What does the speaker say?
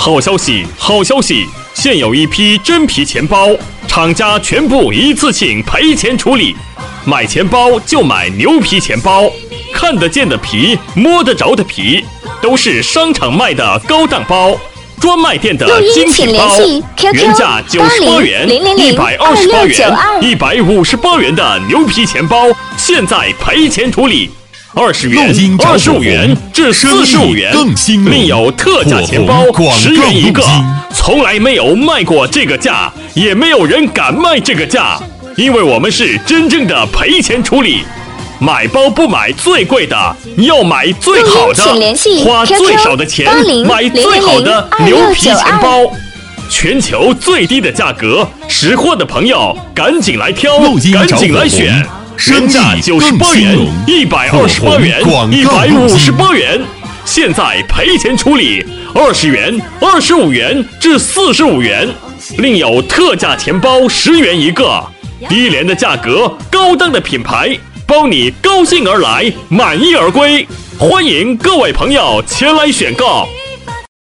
好消息，好消息！现有一批真皮钱包，厂家全部一次性赔钱处理。买钱包就买牛皮钱包，看得见的皮，摸得着的皮，都是商场卖的高档包。专卖店的精品包，原价98元、128元、158元的牛皮钱包，现在赔钱处理，20元、25元至45元，另有特价钱包10元一个，从来没有卖过这个价，也没有人敢卖这个价，因为我们是真正的赔钱处理。买包不买最贵的，要买最好的，花最少的钱买最好的牛皮钱包，全球最低的价格，识货的朋友赶紧来挑，赶紧来选，原价98元、128元、158元，现在赔钱处理20元、25元至45元，另有特价钱包10元一个，低廉的价格，高档的品牌。包你高兴而来，满意而归，欢迎各位朋友前来选购。